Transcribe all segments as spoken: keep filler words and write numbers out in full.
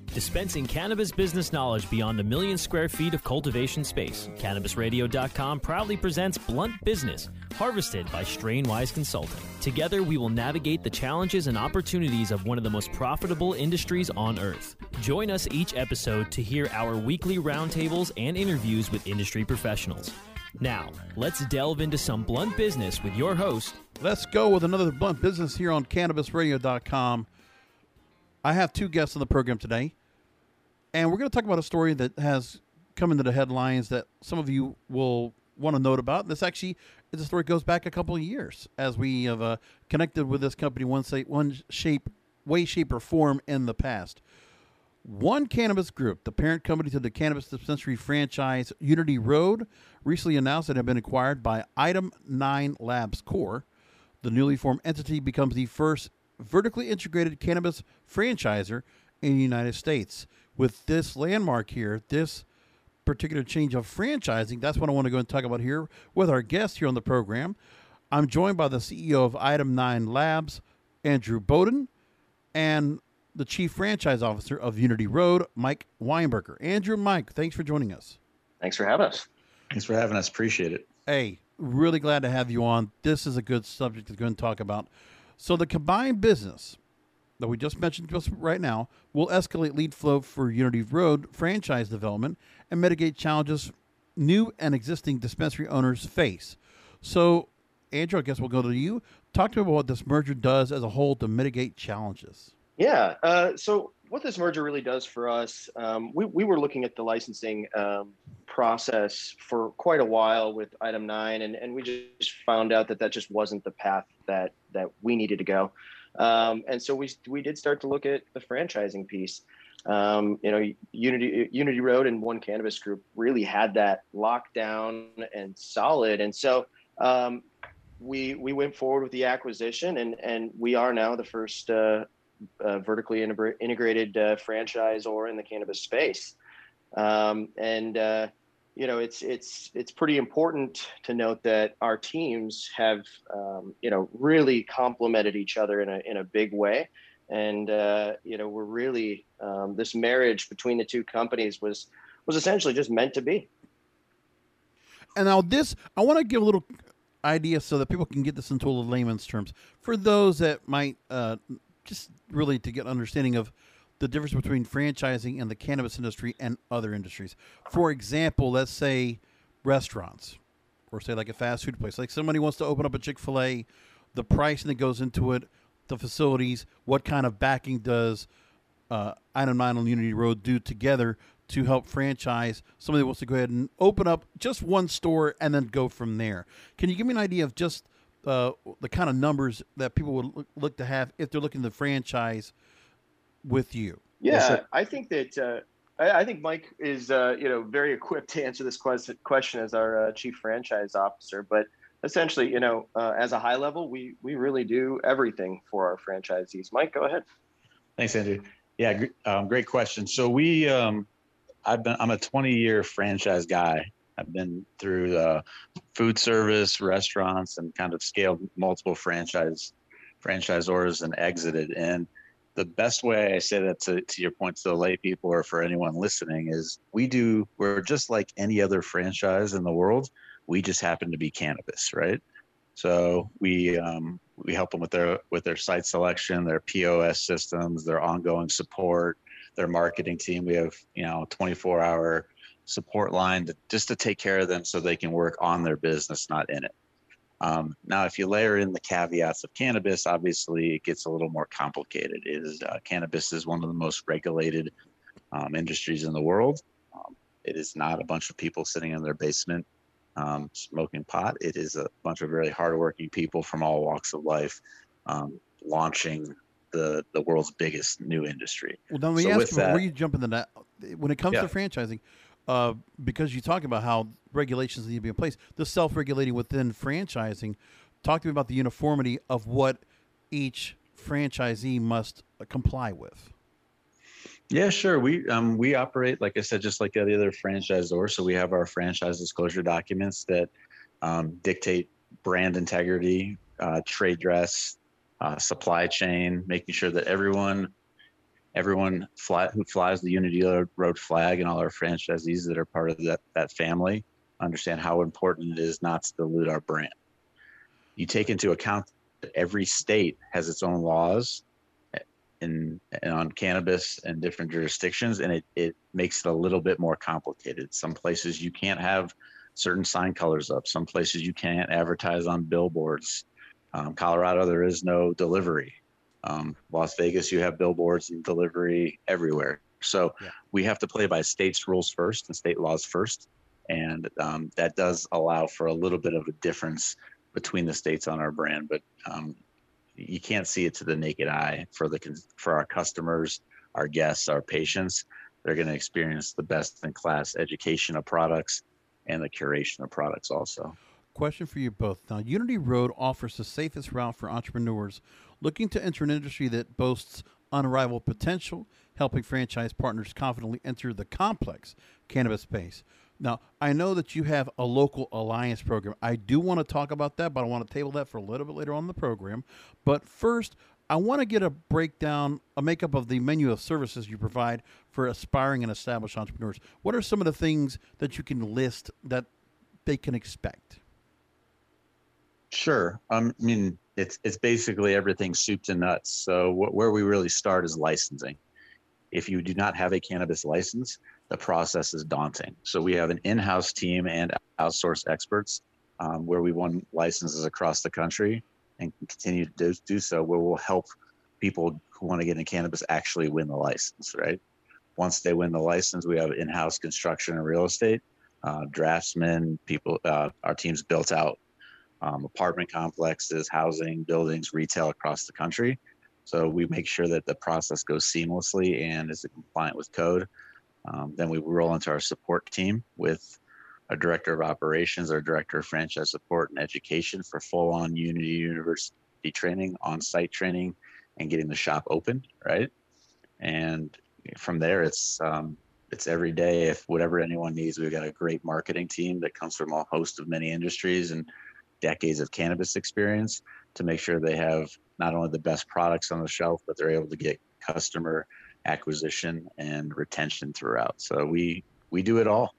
Dispensing cannabis business knowledge beyond a million square feet of cultivation space, Cannabis Radio dot com proudly presents Blunt Business, harvested by Strainwise Consulting. Together, we will navigate the challenges and opportunities of one of the most profitable industries on earth. Join us each episode to hear our weekly roundtables and interviews with industry professionals. Now, let's delve into some blunt business with your host. Let's go with another Blunt Business here on Cannabis Radio dot com. I have two guests on the program today, and we're going to talk about a story that has come into the headlines that some of you will want to note about. This actually is a story that goes back a couple of years as we have uh, connected with this company one, say, one shape, way, shape, or form in the past. One Cannabis Group, the parent company to the cannabis dispensary franchise Unity Road, recently announced that it had been acquired by Item nine Labs Corp. The newly formed entity becomes the first vertically integrated cannabis franchisor in the United States. With this landmark here, this particular change of franchising, that's what I want to go and talk about here with our guest here on the program. I'm joined by the C E O of Item nine Labs, Andrew Bowden, and the Chief Franchise Officer of Unity Road, Mike Weinberger. Andrew, Mike, thanks for joining us. Thanks for having us. Thanks for having us. Appreciate it. Hey, really glad to have you on. This is a good subject to go and talk about. So the combined business that we just mentioned just right now will escalate lead flow for Unity Road franchise development and mitigate challenges new and existing dispensary owners face. So, Andrew, I guess we'll go to you. Talk to me about what this merger does as a whole to mitigate challenges. Yeah. Uh, so what this merger really does for us, um, we, we were looking at the licensing um, process for quite a while with Item nine, and, and we just found out that that just wasn't the path that that we needed to go. Um, and so we we did start to look at the franchising piece. Um, you know, Unity Unity Road and One Cannabis Group really had that locked down and solid. And so um, we we went forward with the acquisition, and and we are now the first uh, uh, vertically integra- integrated uh, franchisor in the cannabis space. Um, and uh, you know, it's it's it's pretty important to note that our teams have um, you know really complemented each other in a in a big way, and uh, you know we're really um, this marriage between the two companies was was essentially just meant to be. And now this, I want to give a little idea so that people can get this into a little layman's terms for those that might uh, just really to get understanding of the difference between franchising and the cannabis industry and other industries. For example, let's say restaurants, or say like a fast food place. Like somebody wants to open up a Chick-fil-A, the pricing that goes into it, the facilities, what kind of backing does uh, Item nine on Unity Road do together to help franchise somebody that wants to go ahead and open up just one store and then go from there. Can you give me an idea of just uh, the kind of numbers that people would look, look to have if they're looking to franchise with you? Yeah, Yes, sir. I think that uh, I, I think Mike is uh, you know very equipped to answer this question question as our uh, chief franchise officer. But essentially, you know, uh, as a high level, we we really do everything for our franchisees. Mike, go ahead. Thanks, Andrew. Yeah, gr- um, great question. So we, um, I've been, I'm a twenty year franchise guy. I've been through uh, food service, restaurants, and kind of scaled multiple franchise franchisors and exited. And the best way I say that to, to your point to the lay people or for anyone listening is we do, we're just like any other franchise in the world. We just happen to be cannabis, right? So we um, we help them with their with their site selection, their P O S systems, their ongoing support, their marketing team. We have, you know, twenty-four hour support line to, just to take care of them so they can work on their business, not in it. Um, now, if you layer in the caveats of cannabis, obviously it gets a little more complicated. It is, uh, cannabis is one of the most regulated um, industries in the world. Um, it is not a bunch of people sitting in their basement um, smoking pot. It is a bunch of very hardworking people from all walks of life um, launching the the world's biggest new industry. Well, then let me So ask with you, that- before you jump into that, when it comes Yeah. to franchising, uh, because you talk about how regulations need to be in place, the self-regulating within franchising, talk to me about the uniformity of what each franchisee must uh, comply with. Yeah, sure. We um we operate, like I said, just like any other franchisor. So we have our franchise disclosure documents that um, dictate brand integrity, uh, trade dress, uh, supply chain, making sure that everyone everyone fly, who flies the Unity Road flag and all our franchisees that are part of that, that family understand how important it is not to dilute our brand. You take into account that every state has its own laws in, in on cannabis and different jurisdictions, and it, it makes it a little bit more complicated. Some places you can't have certain sign colors up. Some places you can't advertise on billboards. Um, Colorado, there is no delivery. Um, Las Vegas, you have billboards and delivery everywhere. So yeah. we have to play by state's rules first and state laws first. And um, that does allow for a little bit of a difference between the states on our brand, but um, you can't see it to the naked eye. For the for our customers, our guests, our patients, they're going to experience the best in class education of products and the curation of products also. Question for you both. Now, Unity Road offers the safest route for entrepreneurs looking to enter an industry that boasts unrivaled potential, helping franchise partners confidently enter the complex cannabis space. Now, I know that you have a local alliance program. I do want to talk about that, but I want to table that for a little bit later on in the program. But first, I want to get a breakdown, a makeup of the menu of services you provide for aspiring and established entrepreneurs. What are some of the things that you can list that they can expect? Sure. Um, I mean, it's it's basically everything soup to nuts. So wh- where we really start is licensing. If you do not have a cannabis license, the process is daunting. So we have an in-house team and outsourced experts um, where we won licenses across the country and continue to do, do so, where we'll help people who want to get into cannabis actually win the license, right? Once they win the license, we have in-house construction and real estate, uh, draftsmen, people, uh, our team's built out um, apartment complexes, housing, buildings, retail across the country. So we make sure that the process goes seamlessly and is compliant with code. Um, then we roll into our support team with a director of operations, our director of franchise support and education for full-on Unity University training, on-site training, and getting the shop open, right? And from there, it's um, it's every day. If whatever anyone needs, we've got a great marketing team that comes from a host of many industries and decades of cannabis experience to make sure they have not only the best products on the shelf, but they're able to get customer acquisition and retention throughout. So we we do it all.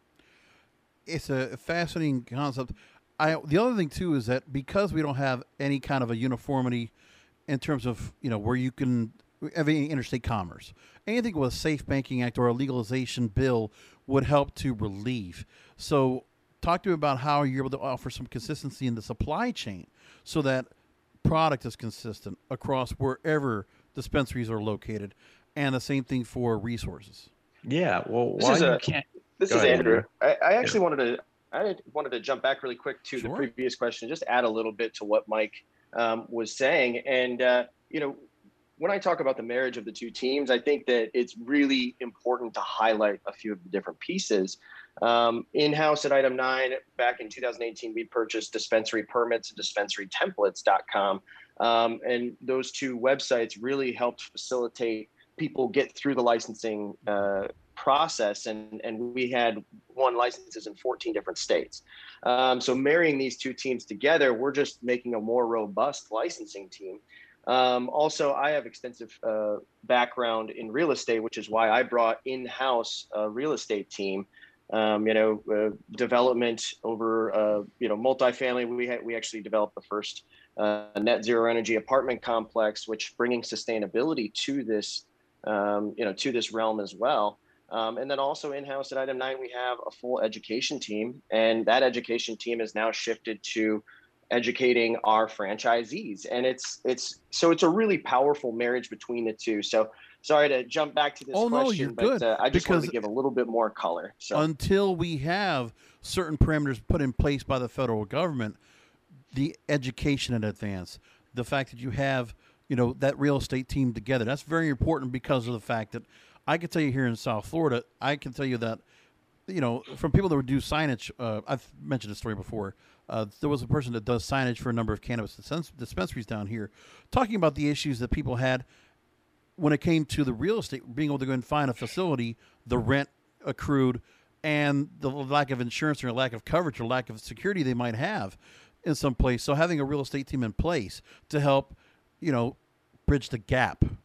It's a fascinating concept. I the other thing too is that because we don't have any kind of a uniformity in terms of, you know, where you can have any interstate commerce, anything with a Safe Banking Act or a legalization bill would help to relieve. So talk to me about how you're able to offer some consistency in the supply chain so that product is consistent across wherever dispensaries are located, and the same thing for resources. Yeah, well, this while is you a, can't. This Go is ahead, Andrew. Andrew. I, I actually yeah. wanted to I wanted to jump back really quick to Sure. the previous question, just add a little bit to what Mike um, was saying. And uh, you know, when I talk about the marriage of the two teams, I think that it's really important to highlight a few of the different pieces. Um, in-house at Item nine, back in two thousand eighteen, we purchased dispensary permits and dispensary templates dot com. Um, and those two websites really helped facilitate people get through the licensing uh, process. And, and we had won licenses in fourteen different states. Um, so marrying these two teams together, we're just making a more robust licensing team. Um, also, I have extensive uh, background in real estate, which is why I brought in-house a real estate team. Um, you know, uh, development over, uh, you know, multifamily. We had, we actually developed the first uh, net zero energy apartment complex, which bringing sustainability to this, um, you know, to this realm as well. Um, and then also in-house at Item nine, we have a full education team, and that education team is now shifted to educating our franchisees. And it's, it's, so it's a really powerful marriage between the two. So sorry to jump back to this oh, question, no, you're but good. Uh, I just because wanted to give a little bit more color. So until we have certain parameters put in place by the federal government, the education in advance, the fact that you have, you know, that real estate team together, that's very important because of the fact that I can tell you here in South Florida, I can tell you that, you know, from people that would do signage, uh, I've mentioned this story before. Uh, there was a person that does signage for a number of cannabis dispensaries dispensaries down here, talking about the issues that people had when it came to the real estate, being able to go and find a facility, the rent accrued, and the lack of insurance or lack of coverage or lack of security they might have in some place. So having a real estate team in place to help, you know, bridge the gap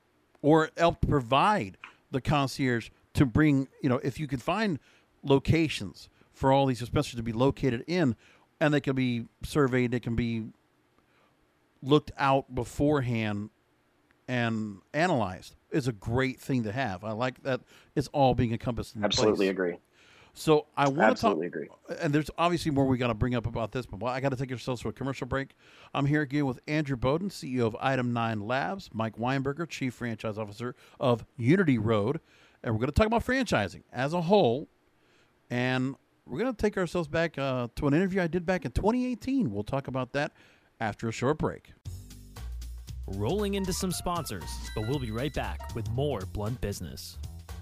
or help provide the concierge to bring, you know, if you could find locations for all these dispensaries to be located in, and they can be surveyed, they can be looked out beforehand and analyzed, is a great thing to have. I like that it's all being encompassed in Absolutely place. agree. So I want to talk, Absolutely agree. and there's obviously more we got to bring up about this, but I got to take ourselves to a commercial break. I'm here again with Andrew Bowden, C E O of Item nine Labs, Mike Weinberger, Chief Franchise Officer of Unity Road, and we're going to talk about franchising as a whole, and we're going to take ourselves back uh, to an interview I did back in twenty eighteen. We'll talk about that after a short break. Rolling into some sponsors, but we'll be right back with more Blunt Business.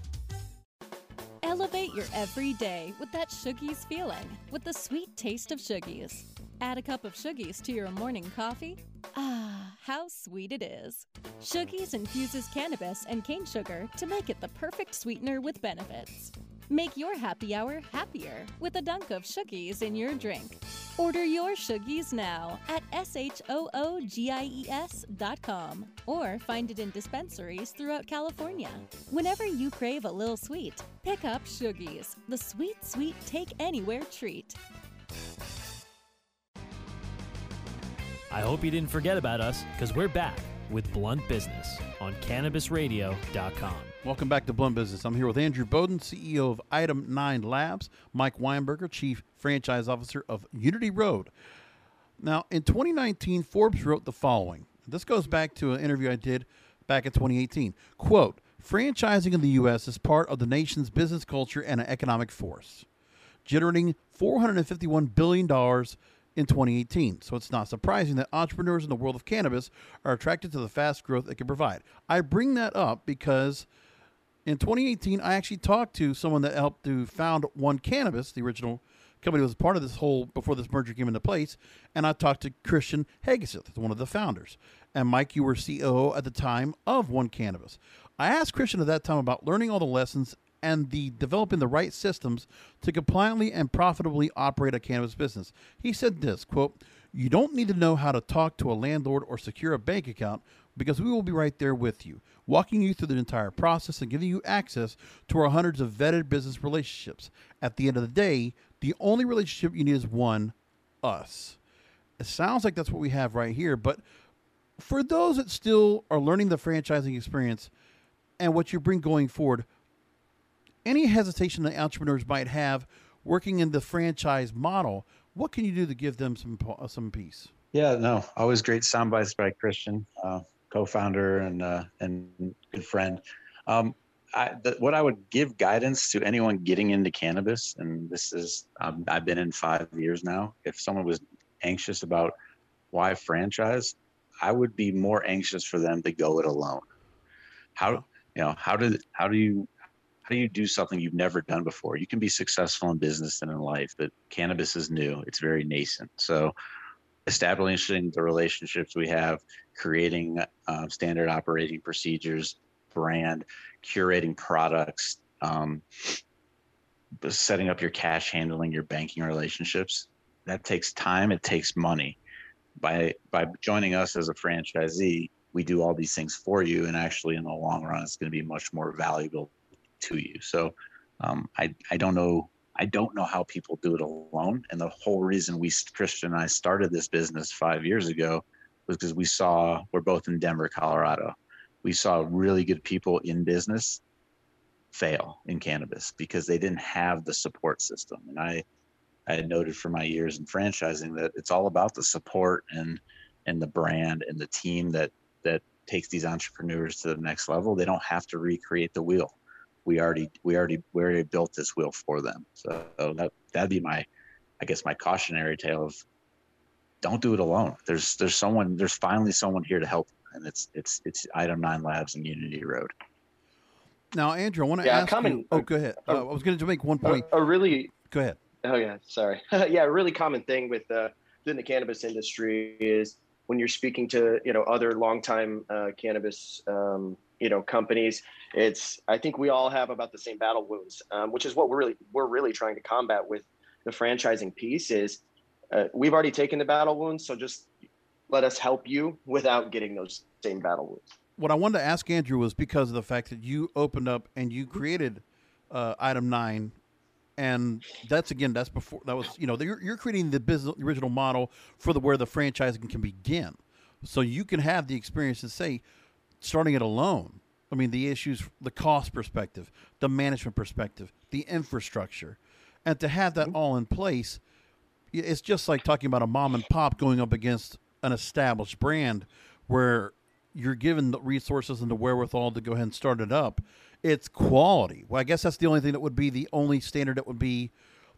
Elevate your everyday with that Shoogies feeling, with the sweet taste of Shoogies. Add a cup of Shoogies to your morning coffee. Ah, how sweet it is. Shoogies infuses cannabis and cane sugar to make it the perfect sweetener with benefits. Make your happy hour happier with a dunk of Shoogies in your drink. Order your Shoogies now at S H O O G I E S dot com or find it in dispensaries throughout California. Whenever you crave a little sweet, pick up Shoogies, the sweet, sweet take-anywhere treat. I hope you didn't forget about us, because we're back with Blunt Business on Cannabis Radio dot com. Welcome back to Blunt Business. I'm here with Andrew Bowden, C E O of Item nine Labs, Mike Weinberger, Chief Franchise Officer of Unity Road. Now, in twenty nineteen, Forbes wrote the following. This goes back to an interview I did back in twenty eighteen. Quote, franchising in the U S is part of the nation's business culture and an economic force, generating four hundred fifty-one billion dollars in twenty eighteen. So it's not surprising that entrepreneurs in the world of cannabis are attracted to the fast growth it can provide. I bring that up because in twenty eighteen, I actually talked to someone that helped to found One Cannabis, the original company that was part of this whole, before this merger came into place, and I talked to Christian Hageseth, one of the founders. And Mike, you were C O O at the time of One Cannabis. I asked Christian at that time about learning all the lessons and the developing the right systems to compliantly and profitably operate a cannabis business. He said this, quote, you don't need to know how to talk to a landlord or secure a bank account because we will be right there with you, walking you through the entire process and giving you access to our hundreds of vetted business relationships. At the end of the day, the only relationship you need is one, us. It sounds like that's what we have right here, but for those that still are learning the franchising experience and what you bring going forward, any hesitation that entrepreneurs might have working in the franchise model, what can you do to give them some some peace? Yeah, no, always great sound bites by Christian, uh, co-founder and uh, and good friend. Um, I, the, what I would give guidance to anyone getting into cannabis, and this is um, I've been in five years now. If someone was anxious about why franchise, I would be more anxious for them to go it alone. How you know how do how do you How do you do something you've never done before? You can be successful in business and in life, but cannabis is new. It's very nascent. So establishing the relationships we have, creating uh, standard operating procedures, brand, curating products, um, setting up your cash handling, your banking relationships, that takes time. It takes money. By, by joining us as a franchisee, we do all these things for you. And actually in the long run, it's going to be much more valuable to you. So um, I, I don't know. I don't know how people do it alone. And the whole reason we, Christian and I started this business five years ago was because we saw, we're both in Denver, Colorado. We saw really good people in business fail in cannabis because they didn't have the support system. And I, I had noted for my years in franchising that it's all about the support and, and the brand and the team that, that takes these entrepreneurs to the next level. They don't have to recreate the wheel. We already, we already, we already built this wheel for them. So that, that'd be my, I guess, my cautionary tale of don't do it alone. There's, there's someone, there's finally someone here to help. And it's, it's, it's Item nine Labs and Unity Road. Now, Andrew, I want to Yeah, ask common- you. Oh, go ahead. Uh, I was going to make one point. A, a really, Go ahead. oh yeah, sorry. Yeah, a really common thing with uh, within the cannabis industry is when you're speaking to, you know, other longtime uh, cannabis, um, you know, companies, it's, I think we all have about the same battle wounds, um, which is what we're really, we're really trying to combat with the franchising piece is uh, we've already taken the battle wounds. So just let us help you without getting those same battle wounds. what I wanted to ask Andrew was because of the fact that you opened up and you created uh, Item Nine, and that's again that's before that was you know you're, you're creating the business the original model for the where the franchising can begin, so you can have the experience to say, starting it alone. I mean, the issues, the cost perspective, the management perspective, the infrastructure, and to have that all in place, it's just like talking about a mom and pop going up against an established brand where you're given the resources and the wherewithal to go ahead and start it up. It's quality. Well, I guess that's the only thing that would be the only standard that would be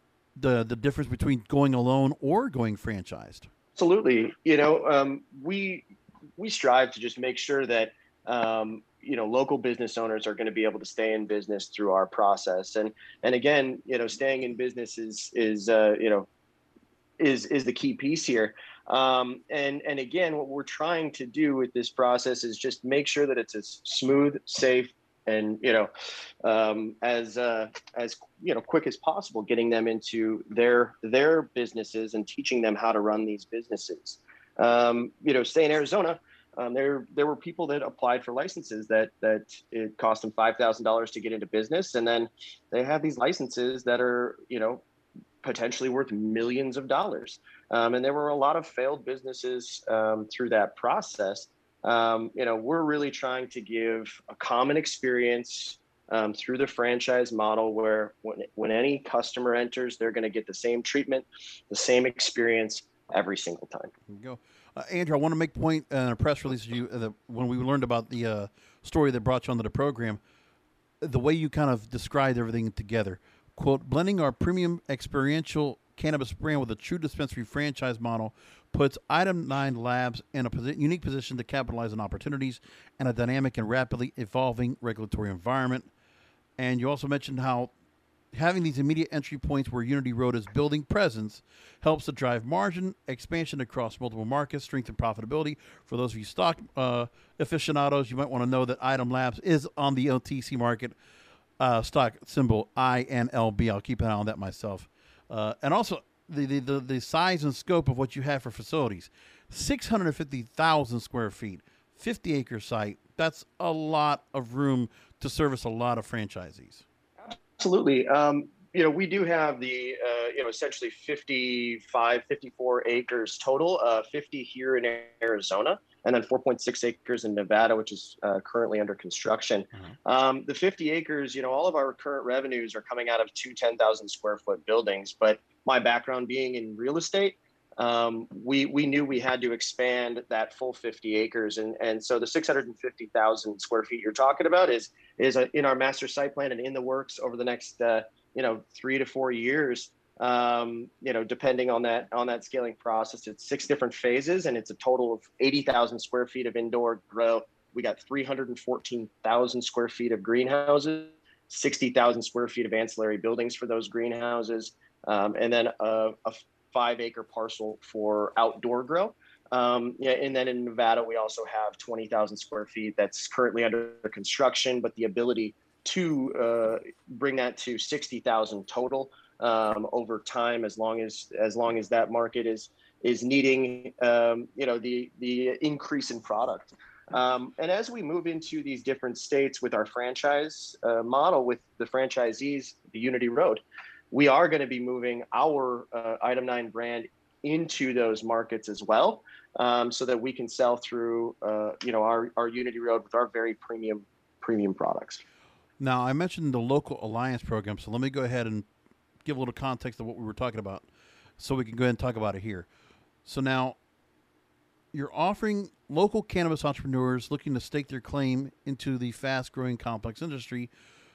the the difference between going alone or going franchised. Absolutely. You know, um, we we strive to just make sure that um, you know local business owners are going to be able to stay in business through our process. And and again, you know, staying in business is is uh, you know is is the key piece here. Um, and, and again, what we're trying to do with this process is just make sure that it's as smooth, safe, and, you know, um, as, uh, as, you know, quick as possible, getting them into their, their businesses and teaching them how to run these businesses. Um, you know, stay in Arizona. Um, there, there were people that applied for licenses that, that it cost them five thousand dollars to get into business. And then they have these licenses that are, you know, potentially worth millions of dollars. Um, and there were a lot of failed businesses um, through that process. Um, you know, we're really trying to give a common experience um, through the franchise model where when, when any customer enters, they're going to get the same treatment, the same experience every single time. There you go. Uh, Andrew, I want to make point in a press release you uh, the, when we learned about the uh, story that brought you onto the program, the way you kind of described everything together. Quote, blending our premium experiential cannabis brand with a true dispensary franchise model puts Item nine Labs in a posi- unique position to capitalize on opportunities and a dynamic and rapidly evolving regulatory environment. And you also mentioned how having these immediate entry points where Unity Road is building presence helps to drive margin expansion across multiple markets, strengthen profitability. For those of you stock uh, aficionados, you might want to know that Item Labs is on the O T C market. Uh, stock symbol I N L B. I'll keep an eye on that myself. Uh, and also the, the, the, the size and scope of what you have for facilities. six hundred fifty thousand square feet, fifty acre site. That's a lot of room to service a lot of franchisees. Absolutely. Um, you know, we do have the, uh, you know, essentially fifty-five, fifty-four acres total, uh, fifty here in Arizona, and then four point six acres in Nevada, which is uh, currently under construction. Mm-hmm. Um, the fifty acres, you know, all of our current revenues are coming out of two ten thousand square foot buildings. But my background being in real estate, um, we we knew we had to expand that full fifty acres. And, and so the six hundred fifty thousand square feet you're talking about is, is a, in our master site plan and in the works over the next, uh, you know, three to four years. Um, you know, depending on that on that scaling process, it's six different phases, and it's a total of eighty thousand square feet of indoor grow. We got three hundred fourteen thousand square feet of greenhouses, sixty thousand square feet of ancillary buildings for those greenhouses, um, and then a, a five acre parcel for outdoor grow. Um, yeah, and then in Nevada, we also have twenty thousand square feet that's currently under construction, but the ability to uh, bring that to sixty thousand total. Um, over time, as long as as long as that market is is needing um, you know the the increase in product, um, and as we move into these different states with our franchise uh, model with the franchisees, the Unity Road, we are going to be moving our uh, Item nine brand into those markets as well, um, so that we can sell through uh, you know our our Unity Road with our very premium premium products. Now, I mentioned the local alliance program, so let me go ahead and give a little context of what we were talking about so we can go ahead and talk about it here. So now you're offering local cannabis entrepreneurs looking to stake their claim into the fast-growing complex industry,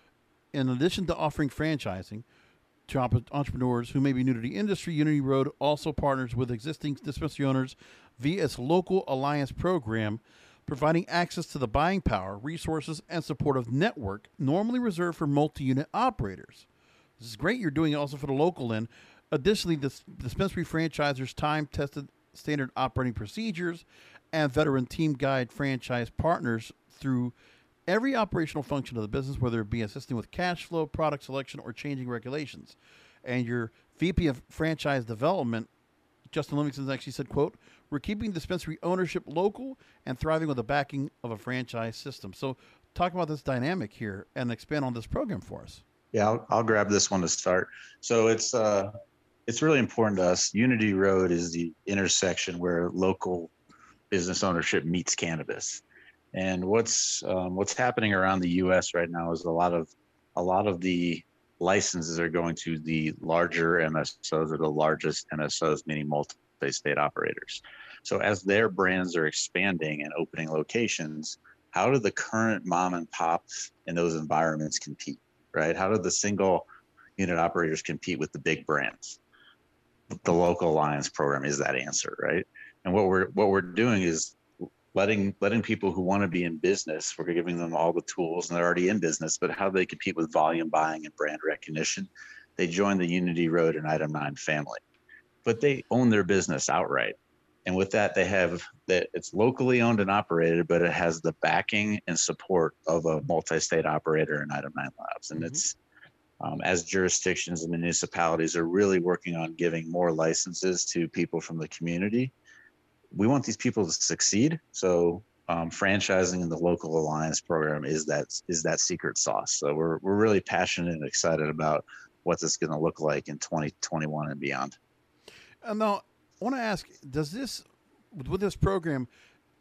in addition to offering franchising to entrepreneurs who may be new to the industry. Unity Road also partners with existing dispensary owners via its local alliance program, providing access to the buying power, resources, and supportive network normally reserved for multi-unit operators. This is great. You're doing it also for the local end. Additionally, the dispensary franchisers' time-tested standard operating procedures and veteran team guide franchise partners through every operational function of the business, whether it be assisting with cash flow, product selection, or changing regulations. And your V P of Franchise Development, Justin Livingston, actually said, quote, We're keeping dispensary ownership local and thriving with the backing of a franchise system. So talk about this dynamic here and expand on this program for us. Yeah, I'll, I'll grab this one to start. So it's uh, it's really important to us. Unity Road is the intersection where local business ownership meets cannabis. And what's um, what's happening around the U S right now is a lot of a lot of the licenses are going to the larger M S Os or the largest M S Os, meaning multi-state operators. So as their brands are expanding and opening locations, how do the current mom and pops in those environments compete, right? How do the single unit operators compete with the big brands? The local alliance program is that answer, right? And what we're what we're doing is letting letting people who want to be in business, we're giving them all the tools, and they're already in business, but how do they compete with volume buying and brand recognition? They join the Unity Road and Item nine family, but they own their business outright. And with that, they have that it's locally owned and operated, but it has the backing and support of a multi-state operator in Item nine Labs. And mm-hmm. it's um, as jurisdictions and municipalities are really working on giving more licenses to people from the community, we want these people to succeed. So um, franchising in the local alliance program is that is that secret sauce. So we're we're really passionate and excited about what this is going to look like in twenty twenty-one and beyond. Uh, now, I want to ask: does this with this program,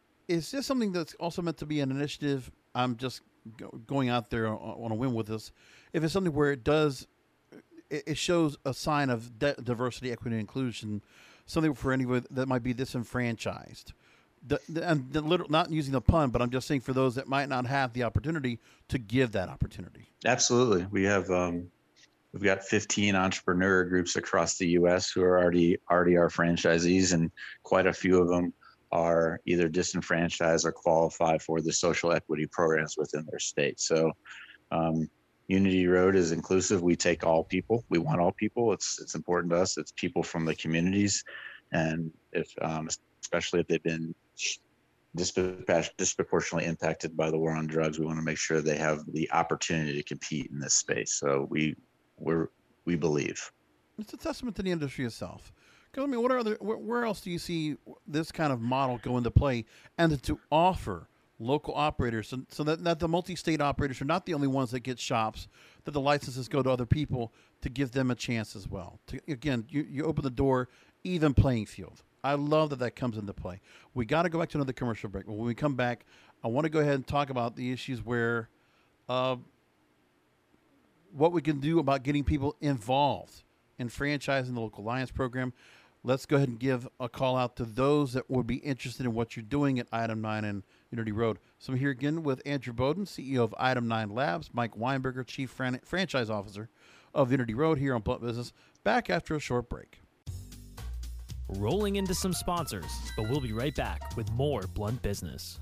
is this something that's also meant to be an initiative? I'm just go, going out there on, on a whim with this. If it's something where it does, it, it shows a sign of de- diversity, equity, and inclusion. Something for anyone that might be disenfranchised. The, the, and the little, not using the pun, but I'm just saying for those that might not have the opportunity to give that opportunity. Absolutely. We have, um, we've got fifteen entrepreneur groups across the U S who are already, already our franchisees, and quite a few of them are either disenfranchised or qualify for the social equity programs within their state. So, um, Unity Road is inclusive. We take all people. We want all people. It's it's important to us. It's people from the communities, and if um, especially if they've been disproportionately impacted by the war on drugs, we want to make sure they have the opportunity to compete in this space. So we we're we believe it's a testament to the industry itself. Because I mean, what are other where, where else do you see this kind of model go into play, and to offer local operators, so, so that, that the multi-state operators are not the only ones that get shops, that the licenses go to other people to give them a chance as well. To, again, you, you open the door, even playing field. I love that that comes into play. We got to go back to another commercial break. When we come back, I want to go ahead and talk about the issues where, uh, what we can do about getting people involved in franchising the local alliance program. Let's go ahead and give a call out to those that would be interested in what you're doing at Item nine and Unity Road. So I'm here again with Andrew Bowden, C E O of Item nine Labs, Mike Weinberger, Chief Fran- Franchise Officer of Unity Road, here on Blunt Business. Back after a short break. Rolling into some sponsors, but we'll be right back with more Blunt Business.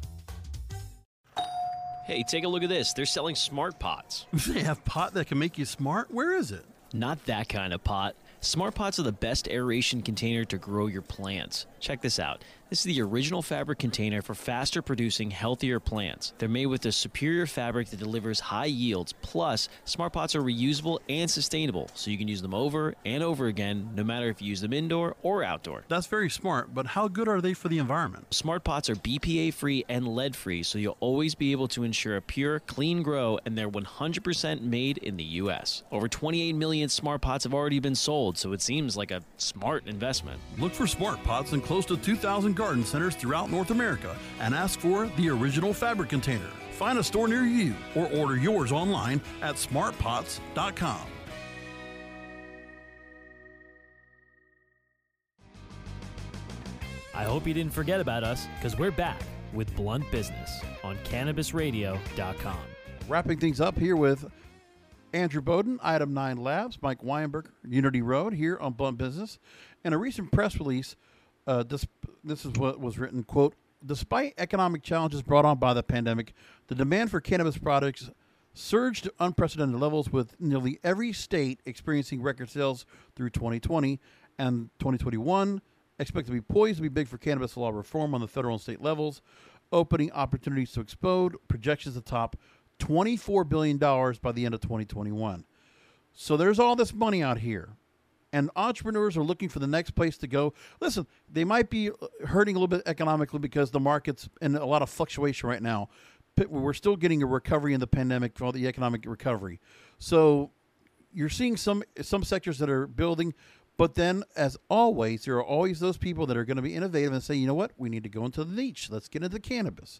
Hey, take a look at this. They're selling smart pots. They have pot that can make you smart? Where is it? Not that kind of pot. Smart pots are the best aeration container to grow your plants. Check this out. This is the original fabric container for faster producing, healthier plants. They're made with a superior fabric that delivers high yields. Plus, smart pots are reusable and sustainable, so you can use them over and over again, no matter if you use them indoor or outdoor. That's very smart, but how good are they for the environment? Smart pots are B P A-free and lead-free, so you'll always be able to ensure a pure, clean grow, and they're one hundred percent made in the U S. Over twenty-eight million smart pots have already been sold, so it seems like a smart investment. Look for smart pots in close to two thousand garden centers throughout North America and ask for the original fabric container. Find a store near you or order yours online at smart pots dot com. I hope you didn't forget about us, because we're back with Blunt Business on cannabis radio dot com. Wrapping things up here with Andrew Bowden, Item nine Labs, Mike Weinberger, Unity Road, here on Blunt Business. In a recent press release, uh, this, this is what was written, quote, despite economic challenges brought on by the pandemic, the demand for cannabis products surged to unprecedented levels, with nearly every state experiencing record sales through twenty twenty, and twenty twenty-one expected to be poised to be big for cannabis law reform on the federal and state levels, opening opportunities to explode, projections to top twenty-four billion dollars by the end of twenty twenty-one. So there's all this money out here, and entrepreneurs are looking for the next place to go. Listen, they might be hurting a little bit economically because the market's in a lot of fluctuation right now. We're still getting a recovery in the pandemic for all the economic recovery. So you're seeing some some sectors that are building, but then, as always, there are always those people that are going to be innovative and say, you know what, we need to go into the niche. Let's get into cannabis.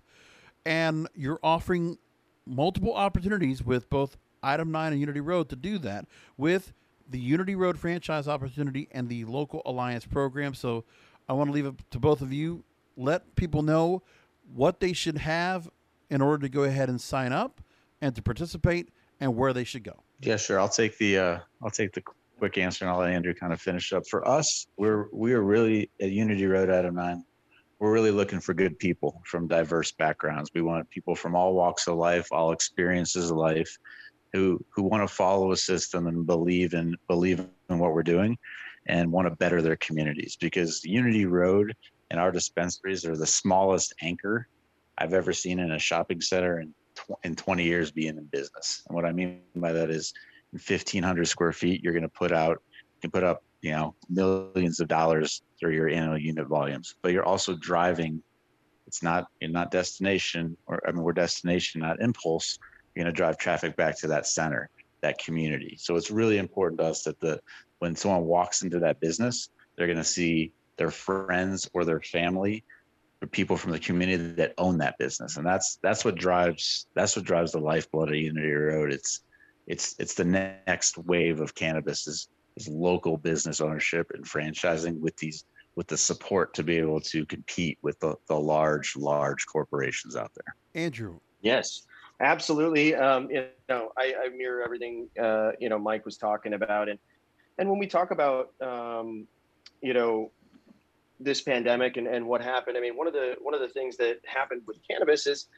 And you're offering multiple opportunities with both Item nine and Unity Road to do that, with the Unity Road franchise opportunity and the local alliance program. So I want to leave it to both of you. Let people know what they should have in order to go ahead and sign up and to participate, and where they should go. Yeah, sure. I'll take the uh, I'll take the quick answer, and I'll let Andrew kind of finish up. For us, we're we are really at Unity Road Item nine. We're really looking for good people from diverse backgrounds. We want people from all walks of life, all experiences of life, who who want to follow a system and believe in believe in what we're doing, and want to better their communities. Because Unity Road and our dispensaries are the smallest anchor I've ever seen in a shopping center in tw- in twenty years being in business. And what I mean by that is, in fifteen hundred square feet, you're going to put out, you can put up, you know, millions of dollars through your annual unit volumes. But you're also driving. It's not you're not destination, or I mean, we're destination, not impulse. You're going to drive traffic back to that center, that community. So it's really important to us that the when someone walks into that business, they're going to see their friends or their family, or people from the community that own that business. And that's that's what drives that's what drives the lifeblood of Unity Road. It's it's it's the next wave of cannabis is is local business ownership and franchising with these with the support to be able to compete with the, the large, large corporations out there. Andrew. Yes, absolutely. Um, you know, I, I mirror everything, uh, you know, Mike was talking about. And, and when we talk about, um, you know, this pandemic and, and what happened, I mean, one of the, one of the things that happened with cannabis is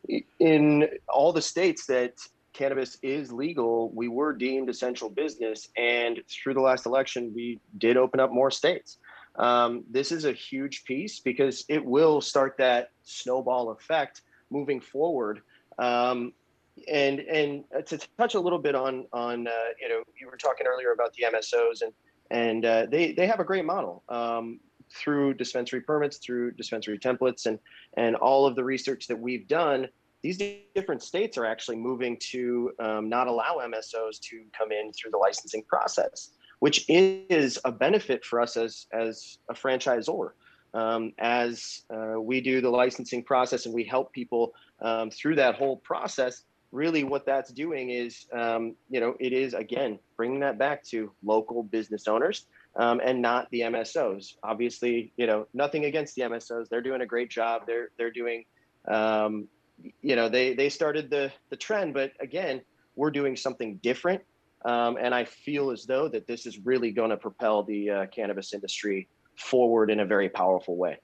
in all the states that cannabis is legal, we were deemed essential business. And through the last election, we did open up more states. Um, this is a huge piece because it will start that snowball effect moving forward. Um, and and to touch a little bit on on uh, you know, you were talking earlier about the M S Os, and and uh, they they have a great model um, through dispensary permits, through dispensary templates, and and all of the research that we've done. These different states are actually moving to um, not allow M S Os to come in through the licensing process, which is a benefit for us as as a franchisor. Um, as uh, we do the licensing process and we help people um, through that whole process, really what that's doing is, um, you know, it is, again, bringing that back to local business owners um, and not the M S Os. Obviously, you know, nothing against the M S Os. They're doing a great job. They're they're doing, um, you know, they they started the the trend, but again, we're doing something different. Um, and I feel as though that this is really going to propel the uh, cannabis industry forward in a very powerful way.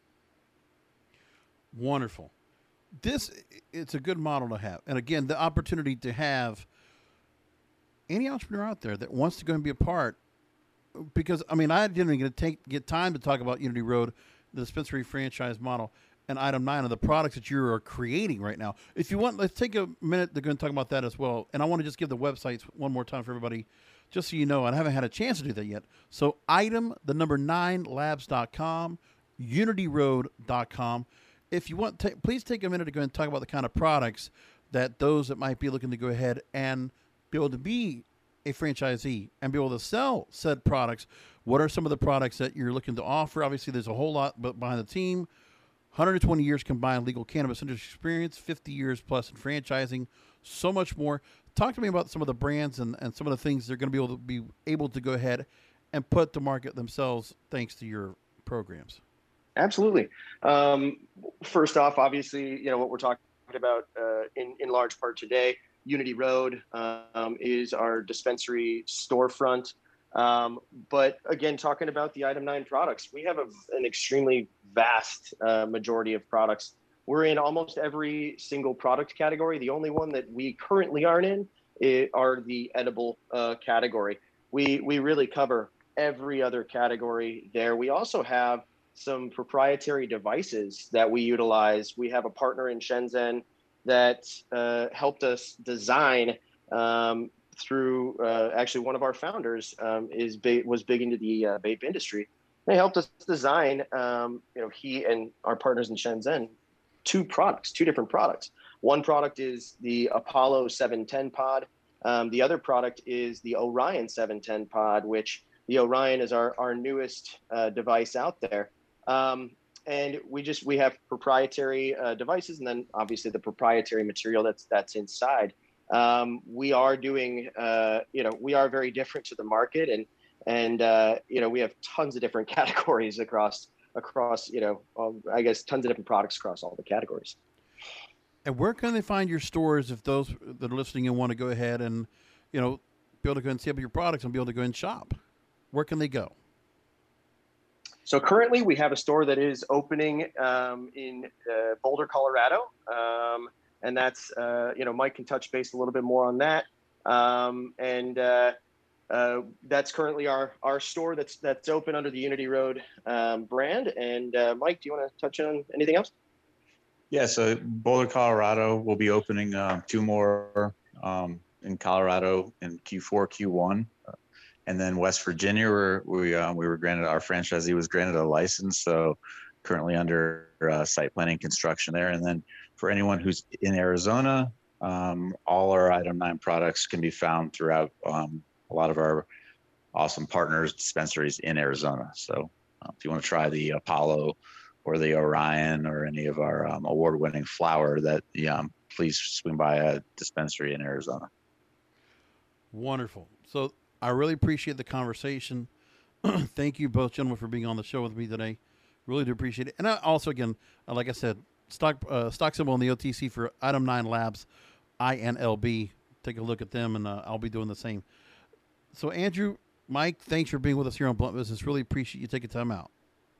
Wonderful. This, it's a good model to have. And again, the opportunity to have any entrepreneur out there that wants to go and be a part, because, I mean, I didn't even get, take, get time to talk about Unity Road, the dispensary franchise model, and Item nine of the products that you are creating right now. If you want, let's take a minute to go and talk about that as well. And I want to just give the websites one more time for everybody, just so you know. I haven't had a chance to do that yet. So item, the number nine labs dot com, unity road dot com. If you want, to, please take a minute to go and talk about the kind of products that those that might be looking to go ahead and be able to be a franchisee and be able to sell said products. What are some of the products that you're looking to offer? Obviously, there's a whole lot behind the team. one hundred twenty years combined legal cannabis industry experience, fifty years plus in franchising, so much more. Talk to me about some of the brands and, and some of the things they're going to be able to be able to go ahead and put to market themselves thanks to your programs. Absolutely. Um, first off, obviously, you know, what we're talking about uh, in, in large part today, Unity Road um, is our dispensary storefront. Um, but again, talking about the Item nine products, we have a, an extremely vast uh, majority of products. We're in almost every single product category. The only one that we currently aren't in is, are the edible uh, category. We, we really cover every other category there. We also have some proprietary devices that we utilize. We have a partner in Shenzhen that uh, helped us design um, through uh, actually one of our founders um, is big, was big into the uh, vape industry. They helped us design, um, you know, he and our partners in Shenzhen, two products, two different products. One product is the Apollo seven ten pod. Um, the other product is the Orion seven ten pod, which the Orion is our, our newest uh, device out there. Um, and we just, we have proprietary uh, devices, and then obviously the proprietary material that's, that's inside. Um, we are doing, uh, you know, we are very different to the market, and, and, uh, you know, we have tons of different categories across, across, you know, um, I guess tons of different products across all the categories. And where can they find your stores if those that are listening and want to go ahead and, you know, be able to go and see up your products and be able to go and shop? Where can they go? So currently we have a store that is opening um, in uh, Boulder, Colorado. Um, and that's, uh, you know, Mike can touch base a little bit more on that. Um, and uh, uh, that's currently our, our store that's, that's open under the Unity Road um, brand. And uh, Mike, do you want to touch on anything else? Yeah, so Boulder, Colorado will be opening uh, two more um, in Colorado in Q four, Q one. Uh, and then West Virginia, where we, uh, we were granted, our franchisee was granted a license. So currently under uh, site planning construction there. And then for anyone who's in Arizona, um, all our Item nine products can be found throughout um, a lot of our awesome partners, dispensaries in Arizona. So uh, if you want to try the Apollo or the Orion or any of our um, award-winning flower, that yeah, um, please swing by a dispensary in Arizona. Wonderful. So I really appreciate the conversation. Thank you both gentlemen for being on the show with me today. Really do appreciate it. And I also, again, uh, like I said, stock uh, stock symbol on the O T C for Item nine Labs, I N L B. Take a look at them, and uh, I'll be doing the same. So Andrew, Mike, thanks for being with us here on Blunt Business. Really appreciate you taking time out.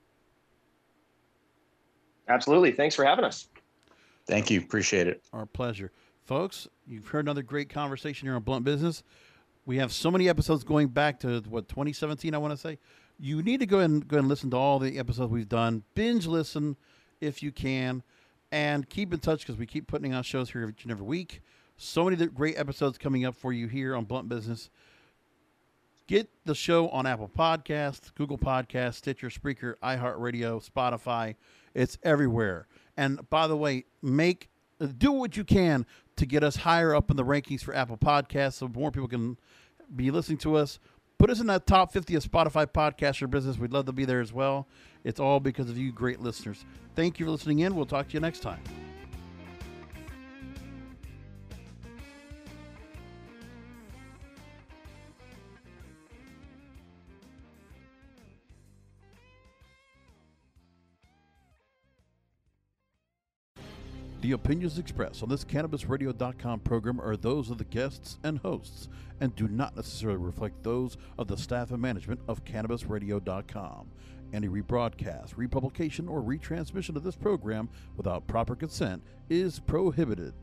Absolutely. Thanks for having us. Thank you. Appreciate it. Our pleasure. Folks, you've heard another great conversation here on Blunt Business. We have so many episodes going back to, what, twenty seventeen, I want to say. You need to go ahead and go ahead and listen to all the episodes we've done. Binge listen if you can. And keep in touch because we keep putting out shows here each and every week. So many great episodes coming up for you here on Blunt Business. Get the show on Apple Podcasts, Google Podcasts, Stitcher, Spreaker, iHeartRadio, Spotify. It's everywhere. And by the way, make do what you can to get us higher up in the rankings for Apple Podcasts so more people can be listening to us. Put us in that top fifty of Spotify podcaster business. We'd love to be there as well. It's all because of you great listeners. Thank you for listening in. We'll talk to you next time. The opinions expressed on this Cannabis Radio dot com program are those of the guests and hosts and do not necessarily reflect those of the staff and management of Cannabis Radio dot com. Any rebroadcast, republication, or retransmission of this program without proper consent is prohibited.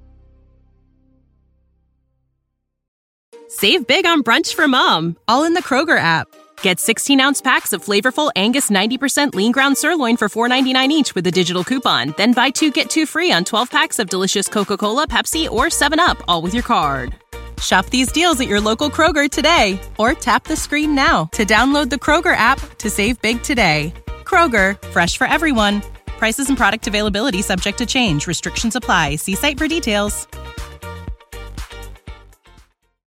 Save big on brunch for mom, all in the Kroger app. Get sixteen-ounce packs of flavorful Angus ninety percent lean ground sirloin for four ninety-nine each with a digital coupon. Then buy two, get two free on twelve packs of delicious Coca-Cola, Pepsi, or seven up, all with your card. Shop these deals at your local Kroger today, or tap the screen now to download the Kroger app to save big today. Kroger, fresh for everyone. Prices and product availability subject to change. Restrictions apply. See site for details.